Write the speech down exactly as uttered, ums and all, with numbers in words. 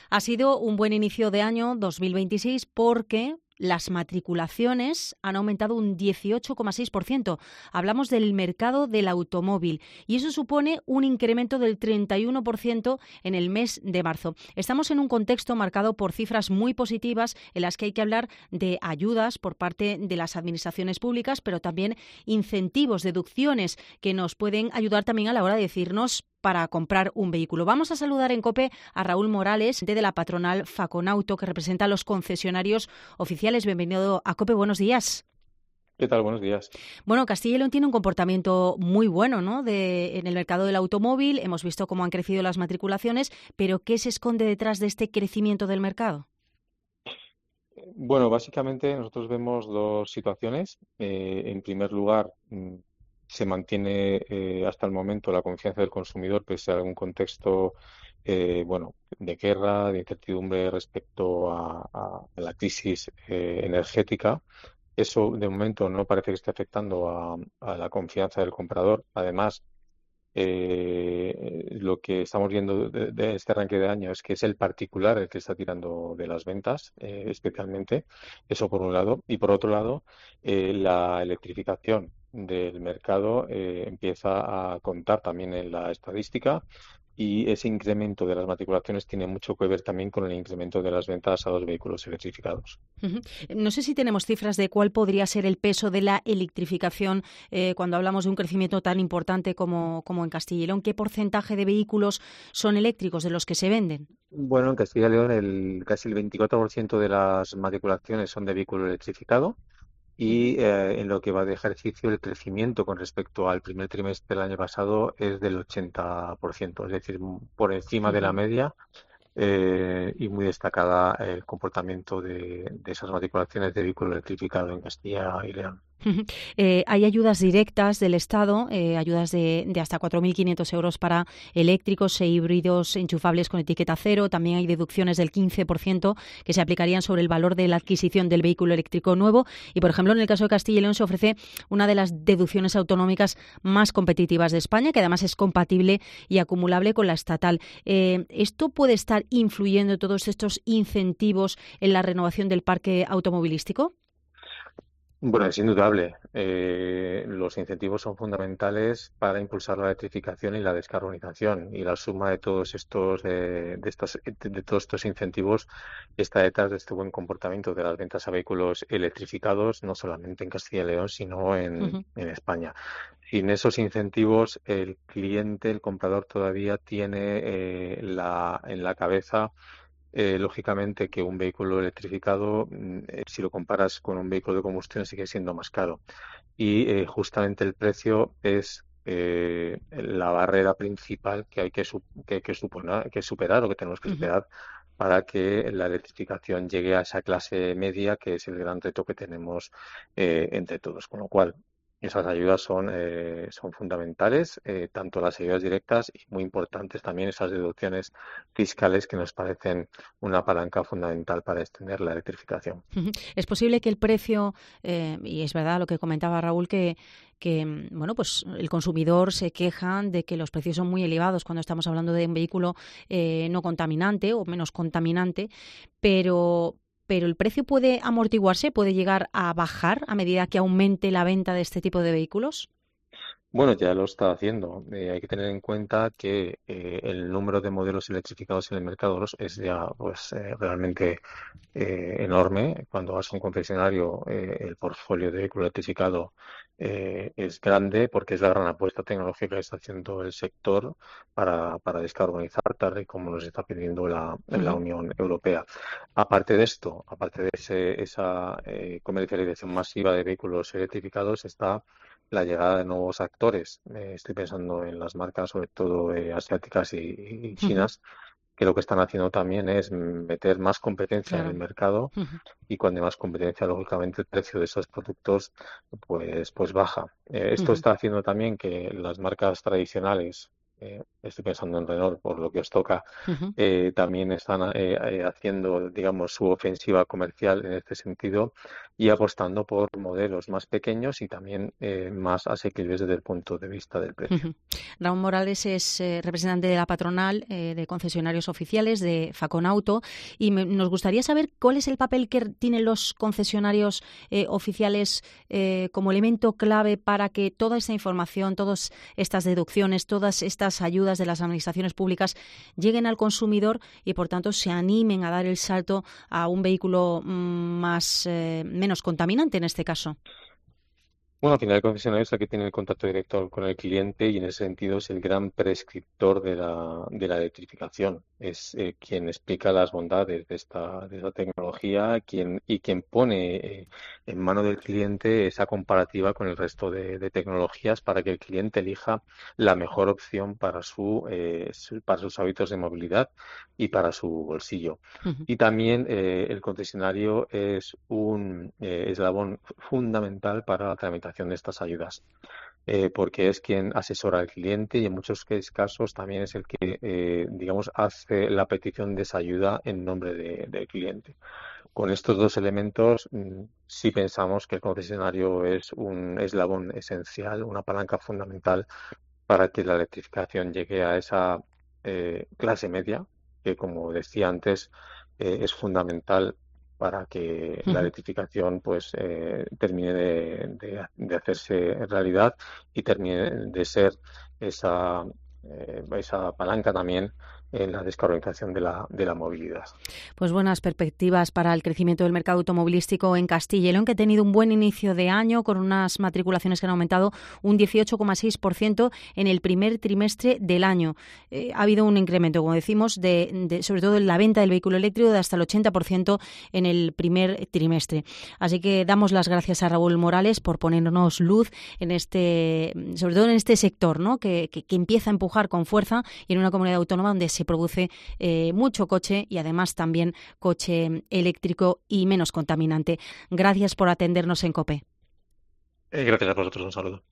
Ha sido un buen inicio de año dos mil veintiséis porque las matriculaciones han aumentado un dieciocho coma seis por ciento. Hablamos del mercado del automóvil y eso supone un incremento del treinta y uno por ciento en el mes de marzo. Estamos en un contexto marcado por cifras muy positivas en las que hay que hablar de ayudas por parte de las administraciones públicas, pero también incentivos, deducciones que nos pueden ayudar también a la hora de decirnos para comprar un vehículo. Vamos a saludar en COPE a Raúl Morales, de la patronal Faconauto, que representa a los concesionarios oficiales. Bienvenido a COPE, buenos días. ¿Qué tal? Buenos días. Bueno, Castilla y León tiene un comportamiento muy bueno, ¿no?, de, en el mercado del automóvil. Hemos visto cómo han crecido las matriculaciones, pero ¿qué se esconde detrás de este crecimiento del mercado? Bueno, básicamente nosotros vemos dos situaciones. Eh, en primer lugar, mm, se mantiene eh, hasta el momento la confianza del consumidor pese a un contexto eh, bueno, de guerra, de incertidumbre respecto a, a la crisis eh, energética. Eso de momento no parece que esté afectando a, a la confianza del comprador. Además, eh, lo que estamos viendo de, de este arranque de año es que es el particular el que está tirando de las ventas, eh, especialmente. Eso por un lado. Y por otro lado, eh, la electrificación del mercado eh, empieza a contar también en la estadística. Y ese incremento de las matriculaciones tiene mucho que ver también con el incremento de las ventas a los vehículos electrificados. Uh-huh. No sé si tenemos cifras de cuál podría ser el peso de la electrificación eh, cuando hablamos de un crecimiento tan importante como, como en Castilla y León. ¿Qué porcentaje de vehículos son eléctricos de los que se venden? Bueno, en Castilla y León el, casi el veinticuatro por ciento de las matriculaciones son de vehículo electrificado. Uh-huh. Y eh, en lo que va de ejercicio, el crecimiento con respecto al primer trimestre del año pasado es del ochenta por ciento, es decir, por encima de la Uh-huh. media, eh, y muy destacada el comportamiento de, de esas matriculaciones de vehículo electrificado en Castilla y León. Eh, hay ayudas directas del Estado, eh, ayudas de, de hasta cuatro mil quinientos euros para eléctricos e híbridos enchufables con etiqueta cero. También hay deducciones del quince por ciento que se aplicarían sobre el valor de la adquisición del vehículo eléctrico nuevo. Y, por ejemplo, en el caso de Castilla y León se ofrece una de las deducciones autonómicas más competitivas de España, que además es compatible y acumulable con la estatal. Eh, ¿Esto puede estar influyendo, todos estos incentivos, en la renovación del parque automovilístico? Bueno, es indudable. Eh, los incentivos son fundamentales para impulsar la electrificación y la descarbonización. Y la suma de todos estos, eh, de estos, de todos estos incentivos está detrás de este buen comportamiento de las ventas a vehículos electrificados, no solamente en Castilla y León, sino en, Uh-huh. en España. Sin esos incentivos, el cliente, el comprador, todavía tiene eh, la, en la cabeza eh, lógicamente que un vehículo electrificado, mm, eh, si lo comparas con un vehículo de combustión, sigue siendo más caro. Y eh, justamente el precio es eh, la barrera principal que hay que, su- que, hay que, suponer- que superar o que tenemos que Uh-huh. superar para que la electrificación llegue a esa clase media, que es el gran reto que tenemos eh, entre todos. Con lo cual, esas ayudas son, eh, son fundamentales, eh, tanto las ayudas directas y muy importantes también esas deducciones fiscales que nos parecen una palanca fundamental para extender la electrificación. Ujú. Es posible que el precio, eh, y es verdad lo que comentaba Raúl, que, que mm, bueno, pues el consumidor se queja de que los precios son muy elevados cuando estamos hablando de un vehículo eh, no contaminante o menos contaminante, pero, pero el precio puede amortiguarse, puede llegar a bajar a medida que aumente la venta de este tipo de vehículos. Bueno, ya lo está haciendo. Eh, hay que tener en cuenta que eh, el número de modelos electrificados en el mercado los- es ya pues eh, realmente eh, enorme. Cuando vas a un concesionario, eh, el portfolio de vehículo electrificado eh, es grande porque es la gran apuesta tecnológica que está haciendo el sector para, para descarbonizar, tal y como nos está pidiendo la, la Ujú. Unión Europea. Aparte de esto, aparte de ese- esa eh, comercialización masiva de vehículos electrificados, está la llegada de nuevos actores. Eh, estoy pensando en las marcas, sobre todo eh, asiáticas y, y Ujú. chinas, que lo que están haciendo también es meter más competencia en el Claro. mercado, Ujú. y cuando hay más competencia, lógicamente el precio de esos productos pues, pues baja. Eh, esto Ujú. está haciendo también que las marcas tradicionales eh, estoy pensando en Renault por lo que os toca, Ujú, eh, también están eh, eh, haciendo, digamos, su ofensiva comercial en este sentido y apostando por modelos más pequeños y también eh, más asequibles desde el punto de vista del precio. ujú. Raúl Morales es eh, representante de la patronal eh, de concesionarios oficiales de Faconauto y me- nos gustaría saber cuál es el papel que tienen los concesionarios eh, oficiales eh, como elemento clave para que toda esta información, todas estas deducciones, todas estas ayudas de las administraciones públicas lleguen al consumidor y por tanto se animen a dar el salto a un vehículo mm, más eh, menos contaminante en este caso. Bueno, al final el concesionario es el que tiene el contacto directo con el cliente y en ese sentido es el gran prescriptor de la, de la electrificación. Es eh, quien explica las bondades de esta, de esta tecnología quien, y quien pone eh, en mano del cliente esa comparativa con el resto de, de tecnologías para que el cliente elija la mejor opción para, su, eh, su- para sus hábitos de movilidad y para su bolsillo. Y también eh, el concesionario es un eh, eslabón fundamental para la tramitación de estas ayudas, eh, porque es quien asesora al cliente y en muchos cas- casos también es el que, eh, digamos, hace la petición de esa ayuda en nombre de- del cliente. Con estos dos elementos, mm, sí pensamos que el concesionario es un eslabón esencial, una palanca fundamental para que la electrificación llegue a esa eh, clase media, que como decía antes, eh, es fundamental para que la Ujú. electrificación pues eh, termine de, de- de hacerse realidad y termine de ser esa, eh, esa palanca también en la descarbonización de la, de la movilidad. Pues buenas perspectivas para el crecimiento del mercado automovilístico en Castilla y León, que ha tenido un buen inicio de año con unas matriculaciones que han aumentado un dieciocho coma seis por ciento en el primer trimestre del año. Eh, ha habido un incremento, como decimos, de, de, sobre todo en la venta del vehículo eléctrico de hasta el ochenta por ciento en el primer trimestre. Así que damos las gracias a Raúl Morales por ponernos luz en este, sobre todo en este sector, ¿no? que, que, que empieza a empujar con fuerza y en una comunidad autónoma donde se produce eh, mucho coche y además también coche eléctrico y menos contaminante. Gracias por atendernos en COPE. Eh, gracias a vosotros, un saludo.